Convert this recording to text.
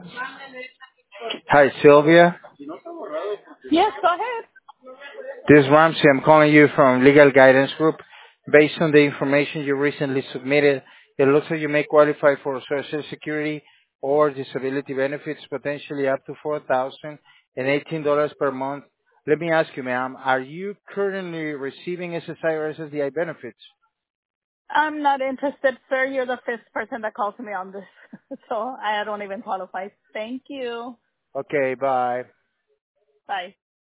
Hi, Sylvia. Yes, go ahead. This is Ramsey. I'm calling you from Legal Guidance Group. Based on the information you recently submitted, it looks like you may qualify for Social Security or disability benefits, potentially up to $4,018 per month. Let me ask you, ma'am, are you currently receiving SSI or SSDI benefits? I'm not interested, sir. You're the fifth person that calls me on this. So I don't even qualify. Thank you. Okay, bye. Bye.